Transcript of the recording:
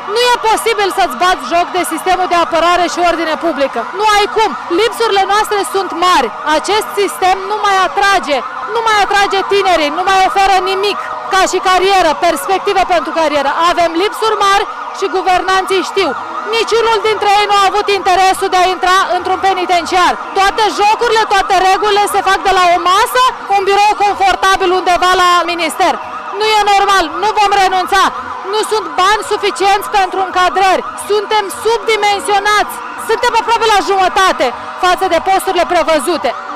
Nu e posibil să-ți bați joc de sistemul de apărare și ordine publică. Nu ai cum. Lipsurile noastre sunt mari. Acest sistem nu mai atrage tinerii, nu mai oferă nimic ca și carieră, perspective pentru carieră. Avem lipsuri mari și guvernanții știu. Niciunul dintre ei nu a avut interesul de a intra într-un penitenciar. Toate jocurile, toate regulile se fac de la o masă, un birou confortabil undeva la minister. Nu e normal, nu vom renunța. Nu sunt bani suficienți pentru încadrări. Suntem subdimensionați. Suntem aproape la jumătate față de posturile prevăzute.